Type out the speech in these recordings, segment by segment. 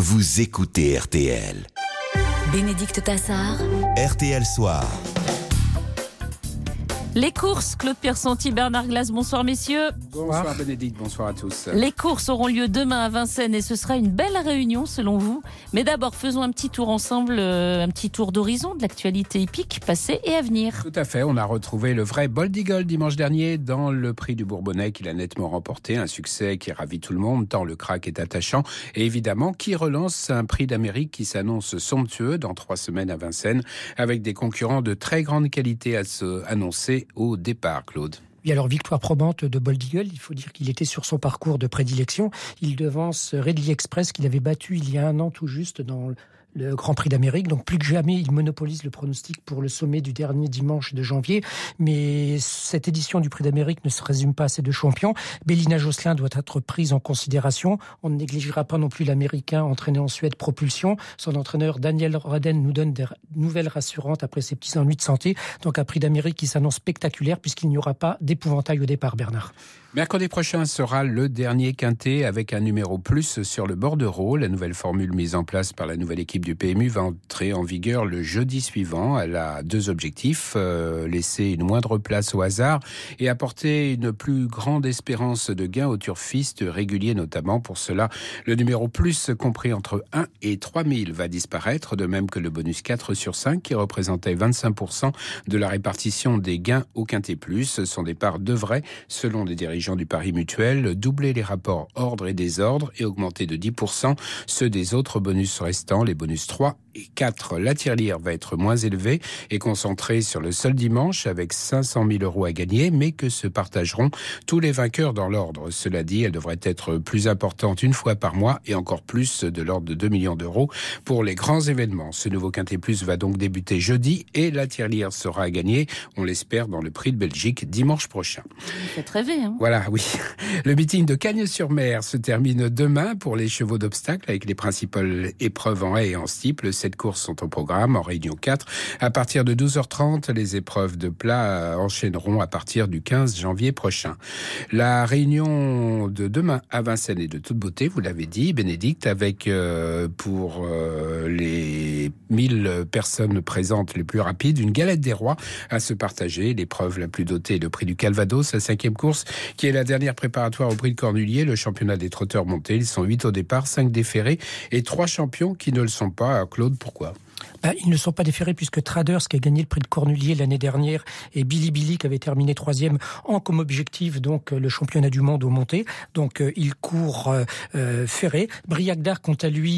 vous écoutez RTL. Bénédicte Tassard. RTL Soir. Les courses, Claude Piersanti, Bernard Glass, bonsoir messieurs. Bonsoir Bénédicte, bonsoir à tous. Les courses auront lieu demain à Vincennes et ce sera une belle réunion selon vous. Mais d'abord, faisons un petit tour ensemble, un petit tour d'horizon de l'actualité hippique, passée et à venir. Tout à fait, on a retrouvé le vrai Bold Eagle dimanche dernier dans le prix du Bourbonnais qu'il a nettement remporté. Un succès qui ravit tout le monde, tant le crack est attachant. Et évidemment, qui relance un prix d'Amérique qui s'annonce somptueux dans 3 semaines à Vincennes, avec des concurrents de très grande qualité à se annoncer au départ, Claude. Oui, alors victoire probante de Bold Eagle, il faut dire qu'il était sur son parcours de prédilection. Il devance Ridley Express qu'il avait battu il y a 1 an tout juste dans le Grand Prix d'Amérique. Donc plus que jamais, il monopolise le pronostic pour le sommet du dernier dimanche de janvier. Mais cette édition du Prix d'Amérique ne se résume pas à ces 2 champions. Bélina Josselin doit être prise en considération. On ne négligera pas non plus l'Américain entraîné en Suède Propulsion. Son entraîneur Daniel Roden nous donne des nouvelles rassurantes après ses petits ennuis de santé. Donc un Prix d'Amérique qui s'annonce spectaculaire puisqu'il n'y aura pas d'épouvantail au départ, Bernard. Mercredi prochain sera le dernier quintet avec un numéro plus sur le bordereau. La nouvelle formule mise en place par la nouvelle équipe du PMU va entrer en vigueur le jeudi suivant. Elle a 2 objectifs, laisser une moindre place au hasard et apporter une plus grande espérance de gain aux turfistes réguliers notamment. Pour cela, le numéro plus compris entre 1 et 3 000 va disparaître, de même que le bonus 4 sur 5 qui représentait 25% de la répartition des gains au quintet plus. Son départ devrait, selon les dirigeants du Paris Mutuel, doubler les rapports ordre et désordre et augmenter de 10% ceux des autres bonus restants, les bonus 3 et 4. La tirelire va être moins élevée et concentrée sur le seul dimanche avec 500 000 € à gagner, mais que se partageront tous les vainqueurs dans l'ordre. Cela dit, elle devrait être plus importante une fois par mois et encore plus de l'ordre de 2 millions d'euros pour les grands événements. Ce nouveau Quintet Plus va donc débuter jeudi et la tirelire sera à gagner, on l'espère, dans le Prix de Belgique dimanche prochain. Vous faites rêver, hein ? Voilà, oui. Le meeting de Cagnes-sur-Mer se termine demain pour les chevaux d'obstacles avec les principales épreuves en haie et en steeple. 7 courses sont au programme en réunion 4. À partir de 12h30, les épreuves de plat enchaîneront à partir du 15 janvier prochain. La réunion de demain à Vincennes est de toute beauté, vous l'avez dit, Bénédicte, avec pour les 1000 personnes présentes les plus rapides, une galette des rois à se partager. L'épreuve la plus dotée est le prix du Calvados, la 5e course, qui est la dernière préparatoire au prix de Cornulier, le championnat des trotteurs montés. Ils sont 8 au départ, 5 déférés et 3 champions qui ne le sont pas. Alors, Claude, pourquoi ? Ils ne sont pas déférés puisque Traders, qui a gagné le prix de Cornulier l'année dernière, et Billy Billy, qui avait terminé 3e, ont comme objectif donc le championnat du monde au monté. Donc il court ferré. Briac d'Arc, quant à lui,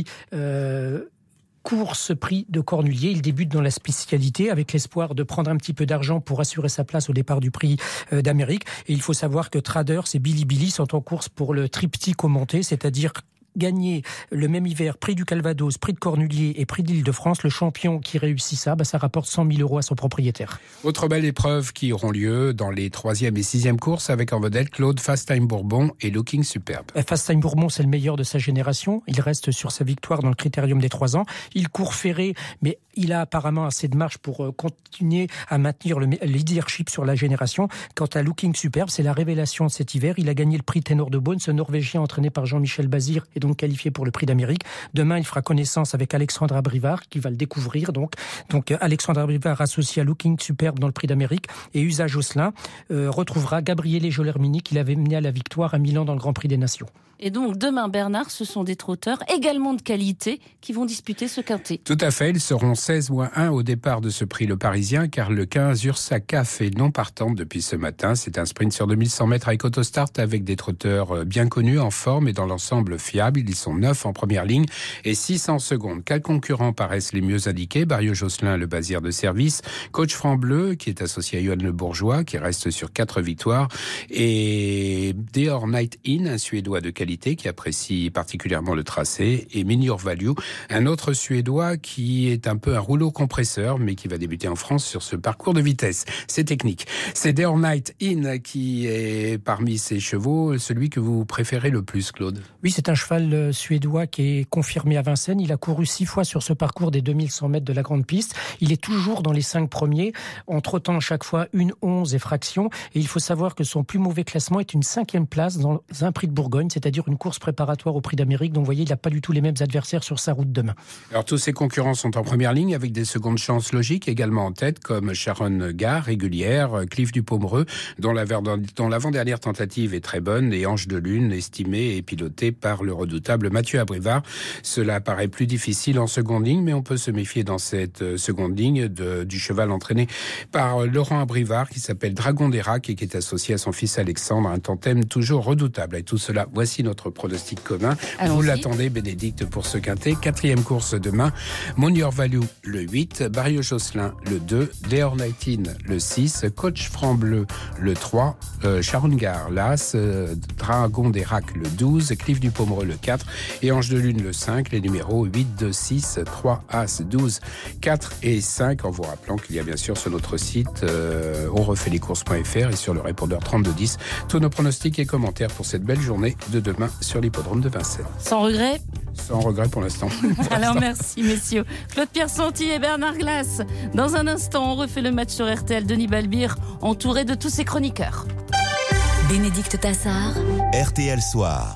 course prix de Cornulier. Il débute dans la spécialité avec l'espoir de prendre un petit peu d'argent pour assurer sa place au départ du prix d'Amérique. Et il faut savoir que Traders et Billy Billy sont en course pour le triptyque au monté, c'est-à-dire gagner le même hiver prix du Calvados, prix de Cornulier et prix de l'Île-de-France. Le champion qui réussit ça, ça rapporte 100 000 € à son propriétaire. Autre belle épreuve qui auront lieu dans les 3e et 6e courses avec en vedette Claude Fast Time Bourbon et Looking Superbe. Fast Time Bourbon, c'est le meilleur de sa génération. Il reste sur sa victoire dans le critérium des 3 ans. Il court ferré, mais il a apparemment assez de marge pour continuer à maintenir le leadership sur la génération. Quant à Looking Superbe, c'est la révélation de cet hiver. Il a gagné le prix Ténor de Beaune, ce Norvégien entraîné par Jean-Michel Bazir et donc qualifié pour le prix d'Amérique. Demain, il fera connaissance avec Alexandre Abrivard, qui va le découvrir. Donc Alexandre Abrivard associé à Looking Superbe dans le prix d'Amérique. Et Usa Josselin retrouvera Gabriele Jolermini, qui l'avait mené à la victoire à Milan dans le Grand Prix des Nations. Et donc demain, Bernard, ce sont des trotteurs également de qualité qui vont disputer ce quintet. Tout à fait, ils seront 16-1 au départ de ce prix Le Parisien, car le 15 Ursa CAF est non partante depuis ce matin. C'est un sprint sur 2100 mètres avec autostart avec des trotteurs bien connus, en forme et dans l'ensemble fiables. Ils sont 9 en première ligne et 6 en seconde. Quels concurrents paraissent les mieux indiqués? Barrio Josselin, le Bazir de service, Coach Franc Bleu, qui est associé à Johan Le Bourgeois, qui reste sur 4 victoires, et Deor Night In, un Suédois de qualité qui apprécie particulièrement le tracé, et Minor Value, un autre Suédois qui est un peu un rouleau compresseur, mais qui va débuter en France sur ce parcours de vitesse. C'est technique. C'est Deor Night In qui est parmi ces chevaux celui que vous préférez le plus, Claude. Oui, c'est un cheval cheval suédois qui est confirmé à Vincennes. Il a couru 6 fois sur ce parcours des 2100 mètres de la grande piste. Il est toujours dans les 5 premiers, en trottant chaque fois 1:11 et fraction. Et il faut savoir que son plus mauvais classement est une 5e place dans un prix de Bourgogne, c'est-à-dire une course préparatoire au prix d'Amérique. Donc vous voyez, il n'a pas du tout les mêmes adversaires sur sa route demain. Alors tous ses concurrents sont en première ligne avec des secondes chances logiques également en tête, comme Sharon Gare, régulière, Cliff du Pomereux, dont l'avant-dernière tentative est très bonne, et Ange de Lune, estimé et piloté par le redoutable Mathieu Abrivard. Cela paraît plus difficile en seconde ligne, mais on peut se méfier dans cette seconde ligne du cheval entraîné par Laurent Abrivard, qui s'appelle Dragon d'Erac et qui est associé à son fils Alexandre, un tandem toujours redoutable. Et tout cela, voici notre pronostic commun. Allons-y. Vous l'attendez, Bénédicte, pour ce quintet. 4e course demain, Mon Your Value le 8, Barrio Josselin le 2, Léor 19 le 6, Coach Franc-Bleu le 3, Sharon Gare l'As, Dragon d'Erac le 12, Cliff du Pomereux le 4 et Ange de Lune le 5. Les numéros 8, 2, 6, 3, As, 12, 4 et 5. En vous rappelant qu'il y a bien sûr sur notre site onrefaitlescourses.fr et sur le répondeur 3210 tous nos pronostics et commentaires pour cette belle journée de demain sur l'hippodrome de Vincennes. Sans regret ? Sans regret pour l'instant. Alors merci messieurs. Claude-Pierre Santi et Bernard Glass. Dans un instant, on refait le match sur RTL. Denis Balbir, entouré de tous ses chroniqueurs. Bénédicte Tassard. RTL Soir.